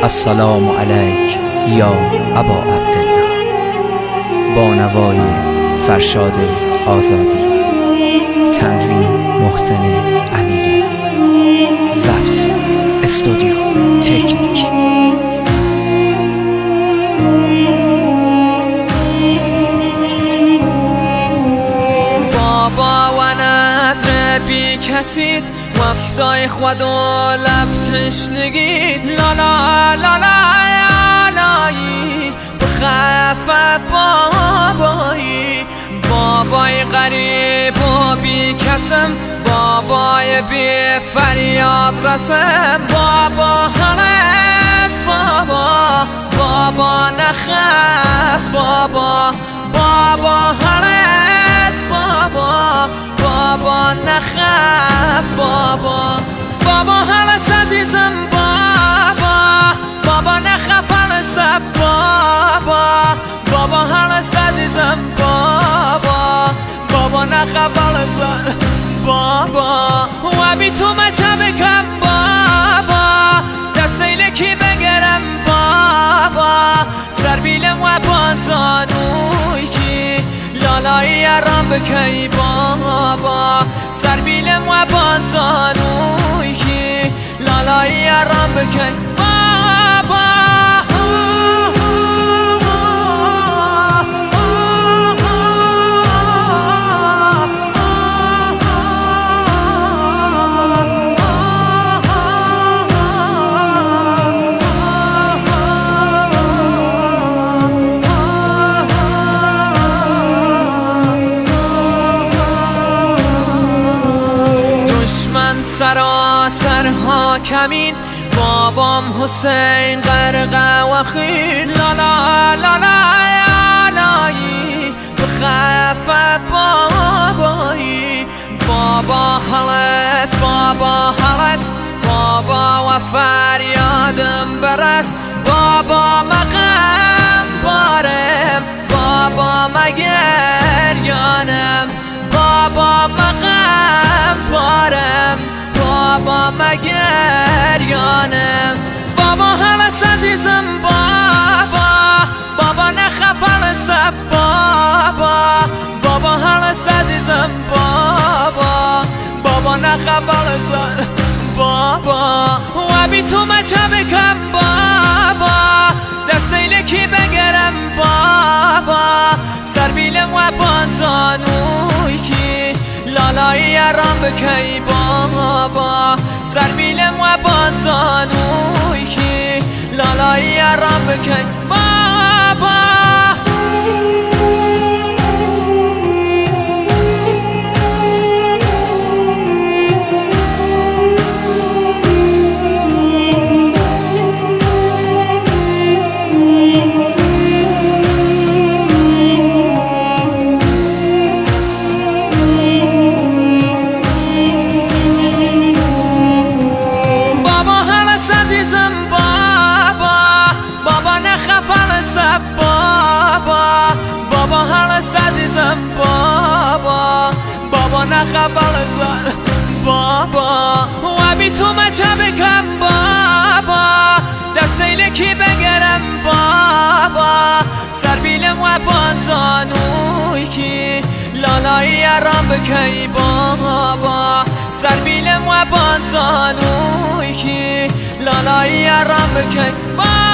السلام علیک یا ابا عبدالله. با نوای فرشاد آزادی، تنظیم محسن امیری، ضبط استودیو تکنیک. بابا و نظر بی کسید وفتای خود و لب تشنگید لالا لالا لایی بخف بابایی. بابای غریب و بی کسم، بابای بی فریاد رسم. بابا هنس بابا، بابا نخف بابا، بابا هنس بابا، بابا نخف بابا. بابا هنس عزیزم بابا، بابا نخف هنس بابا، بابا هنس عزیزم بابا، بابا نخف هنس بابا. و بی تو مچه بکم بابا، دسته لکی بگرم بابا. سر بیلم و بانزانوی کی لالایی رام بکی بابا. سر بیلم و بانزانوی کی لالایی رام بکی بابا. دشمن سراسر حاکمین، بابام حسین غرقه و خیل لالا لالا لایی بخف بابایی. بابا هلس بابا هلس بابا و فریادم برس. بابا مقام بارم، بابا مگریانم. بابا مقام بارم، بابا مگریانم. بابا هلس عزیزم بابا، بابا نخف هلس بابا، بابا هلس عزیزم بابا، بابا نخف هلس بابا. و بی تو مچه بکم بابا، دسته لکی بگرم بابا. سر بیلم و بانزانوی کی لالایی رام بکی بابا. سر بیلم و بانزانوی کی لالایی رام بکی بابا. بابا بابا هلس عزیزم بابا، بابا نخف هلس بابا. و بی تو مچه بکم بابا، دسته لکی بگرم بابا. سر بیلم و بانزانوی کی لالایی رام بکی بابا. سر بیلم و بانزانوی کی لالایی رام بکی بابا.